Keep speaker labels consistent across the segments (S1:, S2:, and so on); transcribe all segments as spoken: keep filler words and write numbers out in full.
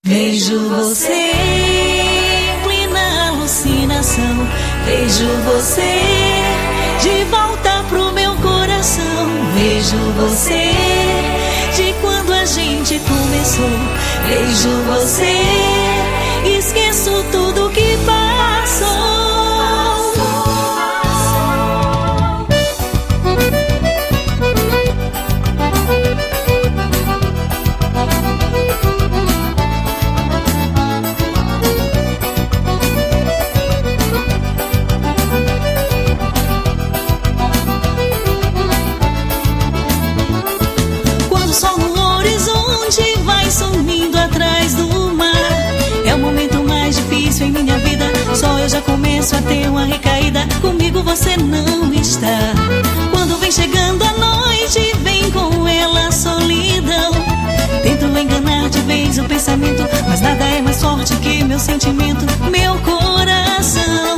S1: Vejo você em plena alucinação. Vejo você de volta pro meu coração. Vejo você de quando a gente começou. Vejo você, esqueço tudo que passou. Em minha vida, só eu já começo a ter uma recaída. Comigo você não está. Quando vem chegando a noite, vem com ela a solidão. Tento enganar de vez o pensamento, mas nada é mais forte que meu sentimento, meu coração.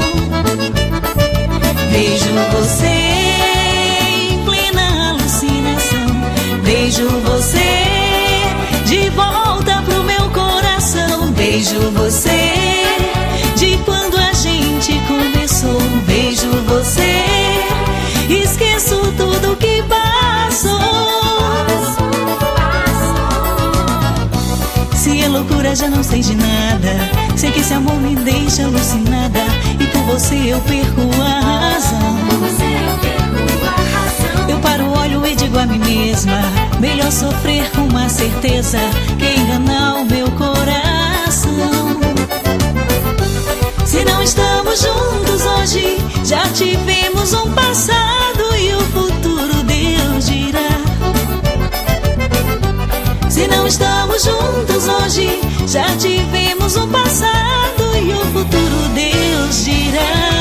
S1: Vejo você em plena alucinação. Vejo você de volta pro meu coração. Vejo você de quando a gente começou. Vejo você, esqueço tudo que passou. Se é loucura já não sei de nada. Sei que esse amor me deixa alucinada, e com você eu perco a razão. Eu paro, olho e digo a mim mesma: melhor sofrer com uma certeza que enganar o meu coração. Se não estamos juntos hoje, já tivemos um passado e o futuro Deus dirá. Se não estamos juntos hoje, já tivemos um passado e o futuro Deus dirá.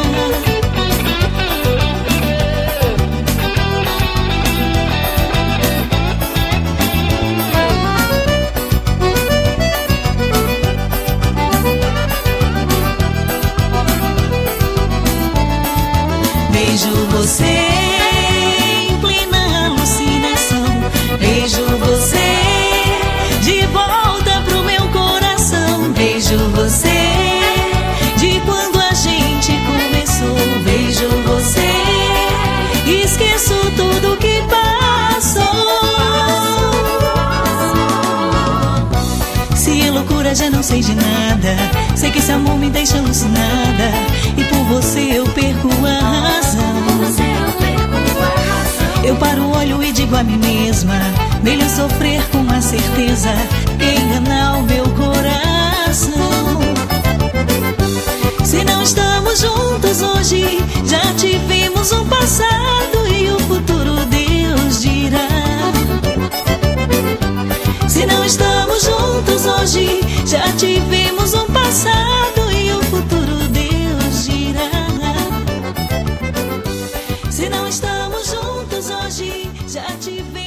S1: Vejo você em plena alucinação. Vejo você de volta pro meu coração. Vejo você de quando a gente começou. Vejo você, esqueço tudo que passou. Se é loucura já não sei de nada. Sei que esse amor me deixa alucinada, e por você eu perco a razão. Eu paro, olho e digo a mim mesma: melhor sofrer com uma certeza que enganar o meu coração. Se não estamos juntos hoje, já tivemos um passado e o futuro Deus dirá. Se não estamos juntos hoje, já tivemos um passado e o futuro Deus dirá. Se não estamos juntos hoje, já tivemos